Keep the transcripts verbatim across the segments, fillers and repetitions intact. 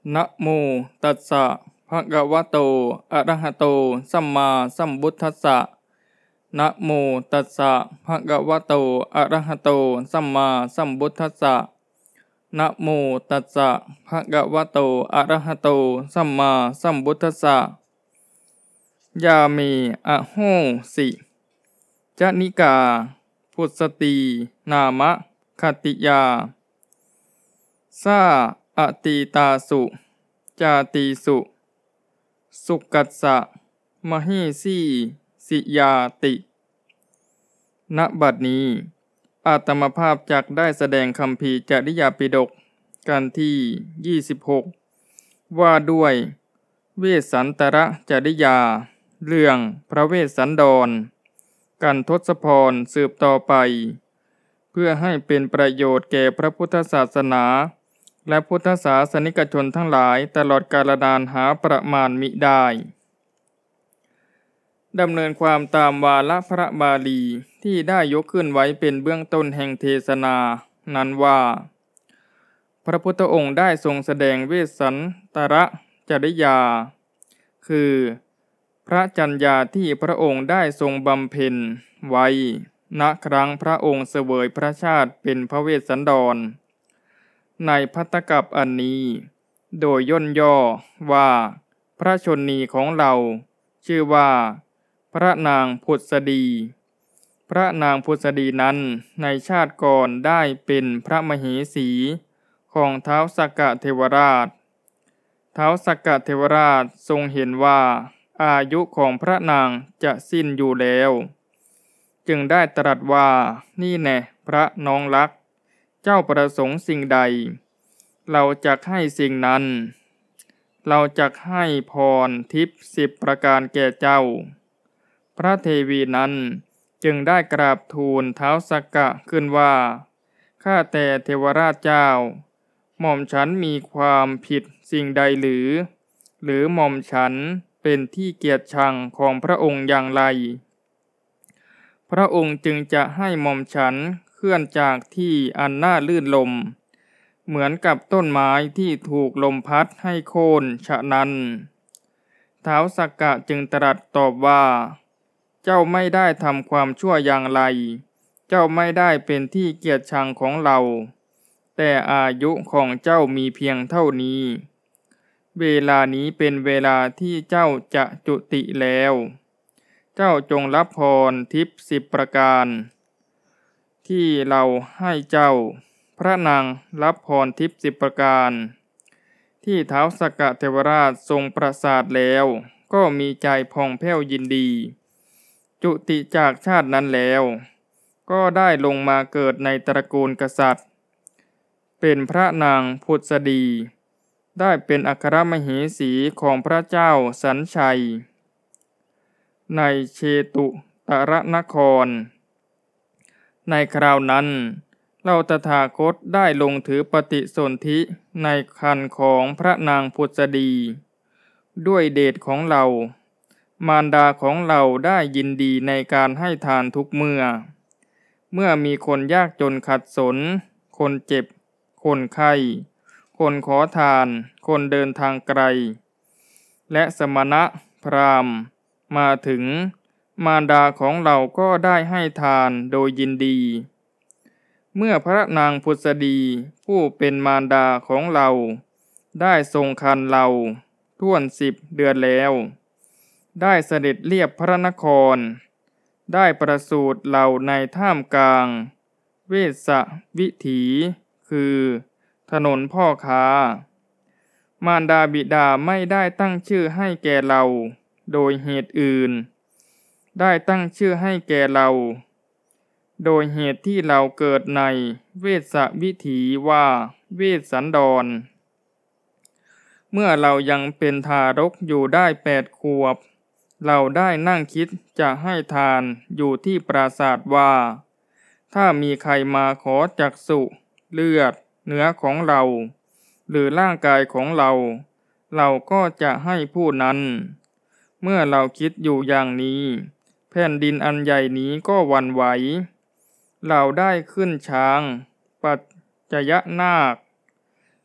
นะโมตัสสะภะคะวะโตอะระหะโตสัมมาสัมพุทธัสสะนะโมตัสสะภะคะวะโตอะระหะโตสัมมาสัมพุทธัสสะนะโมตัสสะภะคะวะโตอะระหะโตสัมมาสัมพุทธัสสะยาเมอะโหสิจนิกาพุสตีนามะคติยาสาอติตาสุจาติสุสุกัสสะมหิสีสิยาติณบัดนี้อาตมภาพจักได้แสดงคัมภีร์จริยปิฎกกันที่ยี่สิบหกว่าด้วยเวสสันตรจริยาเรื่องพระเวสสันดรกันทศพรสืบต่อไปเพื่อให้เป็นประโยชน์แก่พระพุทธศาสนาและพุทธศาสนิกชนทั้งหลายตลอดกาลนานหาประมาณมิได้ดำเนินความตามวาระพระบาลีที่ได้ยกขึ้นไว้เป็นเบื้องต้นแห่งเทศนานั้นว่าพระพุทธองค์ได้ทรงแสดงเวสสันตรจริยาคือพระจัญญาที่พระองค์ได้ทรงบำเพ็ญไว้ณครั้งพระองค์เสวยพระชาติเป็นพระเวสสันดรในภัตตกัปอันนี้โดยย่นย่อว่าพระชนนีของเราชื่อว่าพระนางพุทธดีพระนางพุทธดีนั้นในชาติก่อนได้เป็นพระมเหสีของท้าวสักกะเทวราชท้าวสักกะเทวราชทรงเห็นว่าอายุของพระนางจะสิ้นอยู่แล้วจึงได้ตรัสว่านี่แน่พระน้องรักเจ้าประสงค์สิ่งใดเราจักให้สิ่งนั้นเราจักให้พรทิพย์สิบประการแก่เจ้าพระเทวีนั้นจึงได้กราบทูลท้าวสักกะขึ้นว่าข้าแต่เทวราชเจ้าหม่อมฉันมีความผิดสิ่งใดหรือหรือหม่อมฉันเป็นที่เกียรติชังของพระองค์อย่างไรพระองค์จึงจะให้หม่อมฉันเคลื่อนจากที่อันน่าลื่นลมเหมือนกับต้นไม้ที่ถูกลมพัดให้โค่นฉะนั้นท้าวสักกะจึงตรัสตอบว่าเจ้าไม่ได้ทำความชั่วอย่างไรเจ้าไม่ได้เป็นที่เกียรติชังของเราแต่อายุของเจ้ามีเพียงเท่านี้เวลานี้เป็นเวลาที่เจ้าจะจุติแล้วเจ้าจงรับพรทิพย์สิบประการที่เราให้เจ้าพระนางรับพรทิพย์สิบประการที่ท้าวสักกะเทวราชทรงประสาทแล้วก็มีใจผ่องแผ้วยินดีจุติจากชาตินั้นแล้วก็ได้ลงมาเกิดในตระกูลกษัตริย์เป็นพระนางพุทธดีได้เป็นอัครมเหสีของพระเจ้าสัญชัยในเชตุตรนครในคราวนั้นเราตถาคตได้ลงถือปฏิสนธิในครรภ์ของพระนางพุทธดีด้วยเดชของเรามารดาของเราได้ยินดีในการให้ทานทุกเมื่อเมื่อมีคนยากจนขัดสนคนเจ็บคนไข้คนขอทานคนเดินทางไกลและสมณะพราหมณ์มาถึงมารดาของเราก็ได้ให้ทานโดยยินดีเมื่อพระนางพุทธดีผู้เป็นมารดาของเราได้ทรงครรภ์เราท่วนสิบเดือนแล้วได้เสด็จเลียบพระนครได้ประสูติเราในท่ามกลางเวสสวิถีคือถนนพ่อค้ามารดาบิดาไม่ได้ตั้งชื่อให้แก่เราโดยเหตุอื่นได้ตั้งชื่อให้แก่เราโดยเหตุที่เราเกิดในเวสสวิถีว่าเวสสันดรเมื่อเรายังเป็นทารกอยู่ได้แปดขวบเราได้นั่งคิดจะให้ทานอยู่ที่ปราสาทว่าถ้ามีใครมาขอจักษุเลือดเนื้อของเราหรือร่างกายของเราเราก็จะให้ผู้นั้นเมื่อเราคิดอยู่อย่างนี้แผ่นดินอันใหญ่นี้ก็หวั่นไหวเราได้ขึ้นช้างปัจจยนาค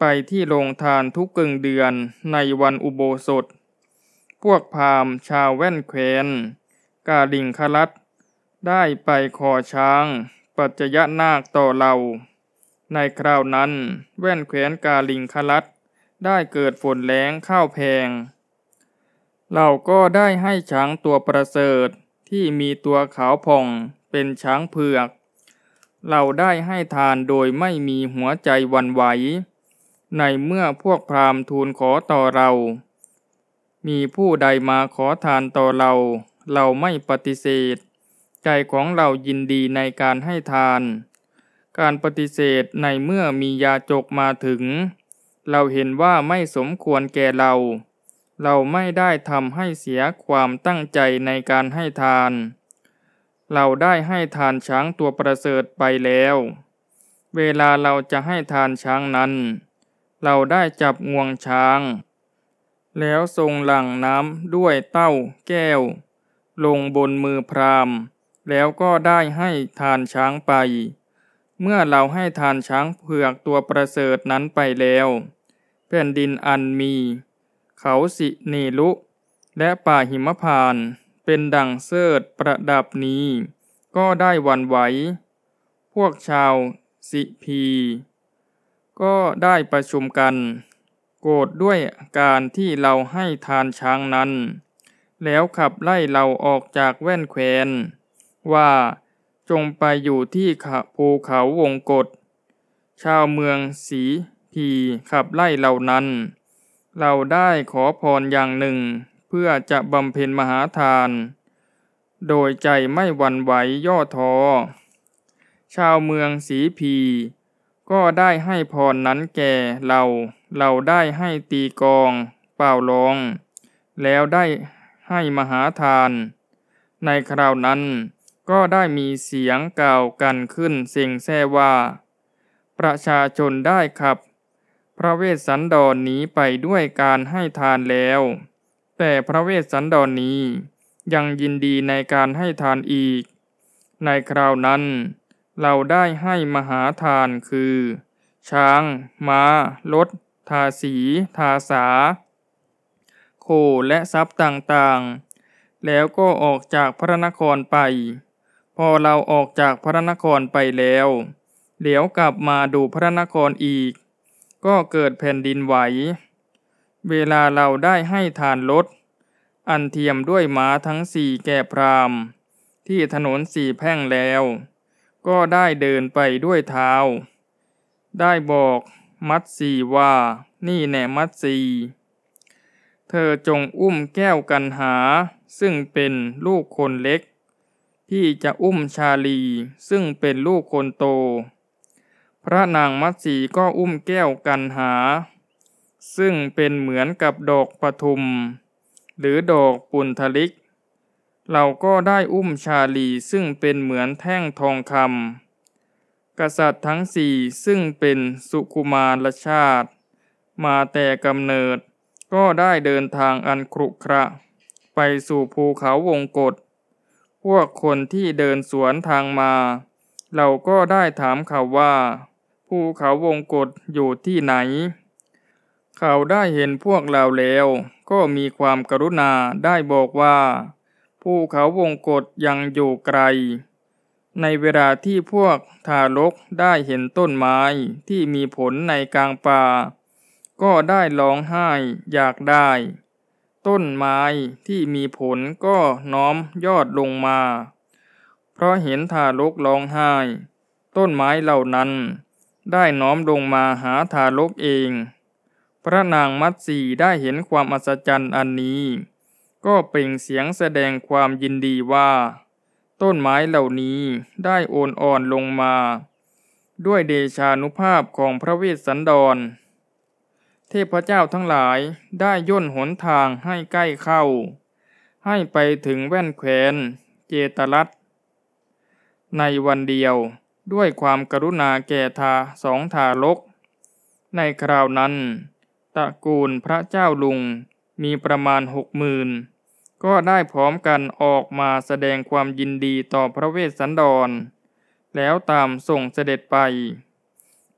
ไปที่โรงทานทุกกึ่งเดือนในวันอุโบสถพวกพราหมณ์ชาวแว่นแคว้นกาลิงคลัดได้ไปขอช้างปัจจยนาคต่อเราในคราวนั้นแว่นแคว้นกาลิงคลัดได้เกิดฝนแล้งข้าวแพงเราก็ได้ให้ช้างตัวประเสริฐที่มีตัวขาวผ่องเป็นช้างเผือกเราได้ให้ทานโดยไม่มีหัวใจหวั่นไหวในเมื่อพวกพราหมณ์ทูลขอต่อเรามีผู้ใดมาขอทานต่อเราเราไม่ปฏิเสธใจของเรายินดีในการให้ทานการปฏิเสธในเมื่อมียาจกมาถึงเราเห็นว่าไม่สมควรแก่เราเราไม่ได้ทำให้เสียความตั้งใจในการให้ทานเราได้ให้ทานช้างตัวประเสริฐไปแล้วเวลาเราจะให้ทานช้างนั้นเราได้จับงวงช้างแล้วทรงหลั่งน้ำด้วยเต้าแก้วลงบนมือพราหมณ์แล้วก็ได้ให้ทานช้างไปเมื่อเราให้ทานช้างเผือกตัวประเสริฐนั้นไปแล้วแผ่นดินอันมีเขาสิเนลุและป่าหิมพานต์เป็นดั่งเสิร์ธประดับนี้ก็ได้หวั่นไหวพวกชาวสิพีก็ได้ประชุมกันโกรธด้วยการที่เราให้ทานช้างนั้นแล้วขับไล่เราออกจากแว่นแคว้นว่าจงไปอยู่ที่ภูเขาวงกฏชาวเมืองสีพีขับไล่เหล่านั้นเราได้ขอพรอย่างหนึ่งเพื่อจะบำเพ็ญมหาทานโดยใจไม่หวั่นไหวย่อท้อชาวเมืองสีพีก็ได้ให้พรนั้นแก่เราเราได้ให้ตีกลองเป่าร้องแล้วได้ให้มหาทานในคราวนั้นก็ได้มีเสียงกล่าวกันขึ้นเสียงแซ่ว่าประชาชนได้ขับพระเวสสันดรนี้ไปด้วยการให้ทานแล้วแต่พระเวสสันดรนี้ยังยินดีในการให้ทานอีกในคราวนั้นเราได้ให้มหาทานคือช้างม้ารถทาสีทาสาโคและทรัพย์ต่างๆแล้วก็ออกจากพระนครไปพอเราออกจากพระนครไปแล้วเดี๋ยวกลับมาดูพระนครอีกก็เกิดแผ่นดินไหวเวลาเราได้ให้ทานรถอันเทียมด้วยม้าทั้งสี่แก่พราหมณ์ที่ถนนสี่แพร่งแล้วก็ได้เดินไปด้วยเท้าได้บอกมัตสีว่านี่แน่มัตสีเธอจงอุ้มแก้วกันหาซึ่งเป็นลูกคนเล็กที่จะอุ้มชาลีซึ่งเป็นลูกคนโตพระนางมัตสีก็อุ้มแก้วกันหาซึ่งเป็นเหมือนกับดอกปทุมหรือดอกปุณทลิกเราก็ได้อุ้มชาลีซึ่งเป็นเหมือนแท่งทองคำกษัตริย์ทั้งสี่ซึ่งเป็นสุกุมารชาติมาแต่กำเนิดก็ได้เดินทางอันขรุขระไปสู่ภูเขาวงกฏพวกคนที่เดินสวนทางมาเราก็ได้ถามเขาว่าภูเขาวงกฏอยู่ที่ไหนเขาได้เห็นพวกเราแล้วก็มีความกรุณาได้บอกว่าภูเขาวงกฏยังอยู่ไกลในเวลาที่พวกทารกได้เห็นต้นไม้ที่มีผลในกลางป่าก็ได้ร้องไห้อยากได้ต้นไม้ที่มีผลก็น้อมยอดลงมาเพราะเห็นทารกร้องไห้ต้นไม้เหล่านั้นได้น้อมลงมาหาทารกเองพระนางมัตสีได้เห็นความอัศจรรย์อันนี้ก็เปล่งเสียงแสดงความยินดีว่าต้นไม้เหล่านี้ได้โอนอ่อนลงมาด้วยเดชานุภาพของพระเวสสันดรเทพเจ้าทั้งหลายได้ย่นหนทางให้ใกล้เข้าให้ไปถึงแว่นแคว้นเจตรัสในวันเดียวด้วยความกรุณาแก่ทาสองทารกในคราวนั้นตระกูลพระเจ้าลุงมีประมาณหกหมื่นก็ได้พร้อมกันออกมาแสดงความยินดีต่อพระเวสสันดรแล้วตามส่งเสด็จไป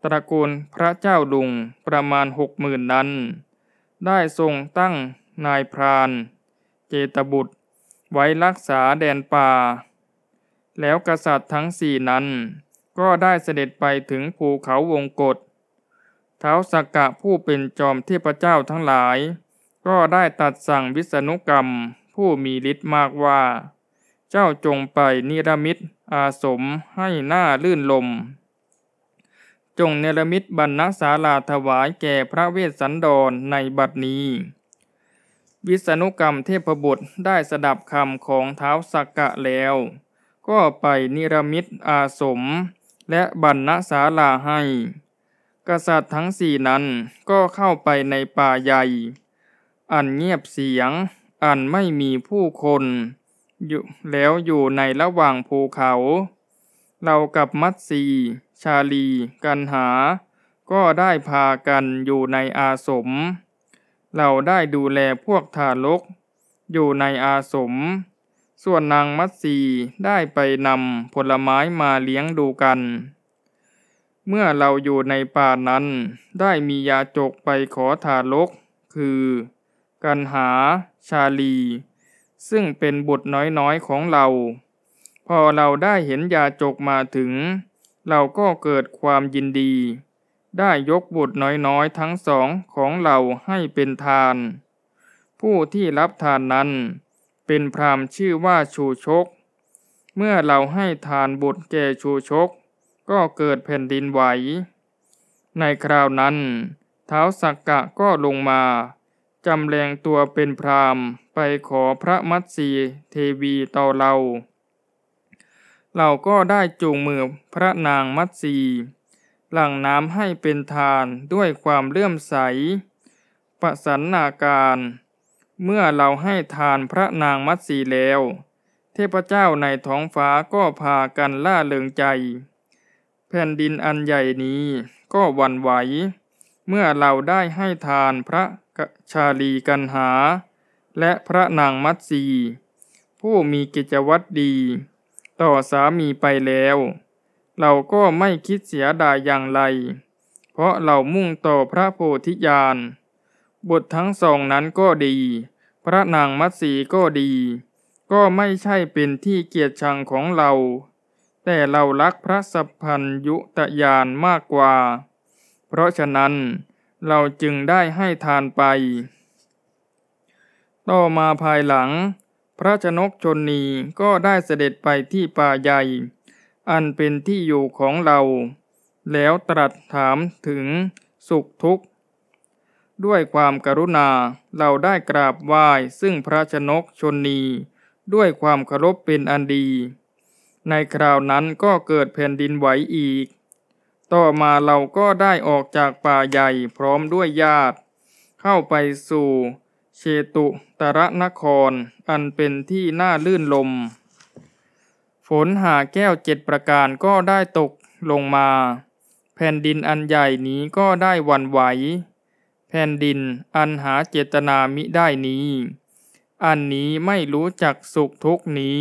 ตระกูลพระเจ้าลุงประมาณหกหมื่นนั้นได้ทรงตั้งนายพรานเจตบุตรไว้รักษาแดนป่าแล้วกษัตริย์ทั้งสี่นั้นก็ได้เสด็จไปถึงภูเขาวงกฏท้าวสักกะผู้เป็นจอมเทพเจ้าทั้งหลายก็ได้ตรัสสั่งวิษณุกรรมผู้มีฤทธิ์มากว่าเจ้าจงไปนิรมิตอาสมให้หน้าลื่นลมจงเนรมิตบรรณศาลาถวายแก่พระเวสสันดรในบัดนี้วิษณุกรรมเทพบุตรได้สดับคำของท้าวสักกะแล้วก็ไปนิรมิตอาสมและบรรณศาลาให้กษัตริย์ทั้งสี่นั้นก็เข้าไปในป่าใหญ่อันเงียบเสียงอันไม่มีผู้คนอยู่แล้วอยู่ในระหว่างภูเขาเรากับมัตสีชาลีกันหาก็ได้พากันอยู่ในอาสมเราได้ดูแลพวกทารกอยู่ในอาสมส่วนนางมัตสีได้ไปนำผลไม้มาเลี้ยงดูกันเมื่อเราอยู่ในป่านั้นได้มียาจกไปขอทารกคือกันหาชาลีซึ่งเป็นบุตรน้อยๆของเราพอเราได้เห็นยาจกมาถึงเราก็เกิดความยินดีได้ยกบุตรน้อยๆทั้งสองของเราให้เป็นทานผู้ที่รับทานนั้นเป็นพราหมณ์ชื่อว่าชูชกเมื่อเราให้ทานบุตรแก่ชูชกก็เกิดแผ่นดินไหวในคราวนั้นท้าวสักกะก็ลงมาจำแรงตัวเป็นพราหมณ์ไปขอพระมัตสีเทวีต่อเราเราก็ได้จูงมือพระนางมัตสีหลั่งน้ำให้เป็นทานด้วยความเลื่อมใสประสันนาการเมื่อเราให้ทานพระนางมัตสีแล้วเทพเจ้าในท้องฟ้าก็พากันล่าเริงใจแผ่นดินอันใหญ่นี้ก็หวั่นไหวเมื่อเราได้ให้ทานพระชาลีกันหาและพระนางมัตสีผู้มีกิจวัตรดีต่อสามีไปแล้วเราก็ไม่คิดเสียดายอย่างไรเพราะเรามุ่งต่อพระโพธิญาณบุตรทั้งสองนั้นก็ดีพระนางมัตสีก็ดีก็ไม่ใช่เป็นที่เกียรติชังของเราแต่เรารักพระสัพพัญยุตญาณมากกว่าเพราะฉะนั้นเราจึงได้ให้ทานไปต่อมาภายหลังพระชนกชนนีก็ได้เสด็จไปที่ป่าใหญ่อันเป็นที่อยู่ของเราแล้วตรัสถามถึงสุขทุกข์ด้วยความกรุณาเราได้กราบไหว้ซึ่งพระชนกชนนีด้วยความเคารพเป็นอันดีในคราวนั้นก็เกิดแผ่นดินไหวอีกต่อมาเราก็ได้ออกจากป่าใหญ่พร้อมด้วยญาติเข้าไปสู่เชตุตรนครอันเป็นที่น่าลื่นลมฝนหาแก้วเจ็ดประการก็ได้ตกลงมาแผ่นดินอันใหญ่นี้ก็ได้หวั่นไหวแผ่นดินอันหาเจตนามิได้นี้อันนี้ไม่รู้จักสุขทุกข์นี้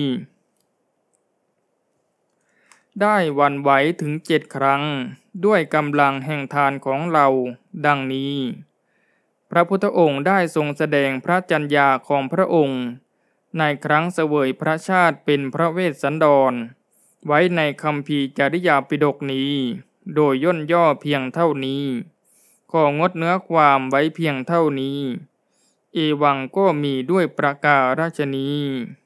ได้หวั่นไหวถึงเจ็ดครั้งด้วยกำลังแห่งทานของเราดังนี้พระพุทธองค์ได้ทรงแสดงพระจัญญาของพระองค์ในครั้งเสวยพระชาติเป็นพระเวสสันดรไว้ในคัมภีร์จริยาปิฎกนี้โดยย่นย่อเพียงเท่านี้ของดเนื้อความไว้เพียงเท่านี้เอวังก็มีด้วยประการฉนี้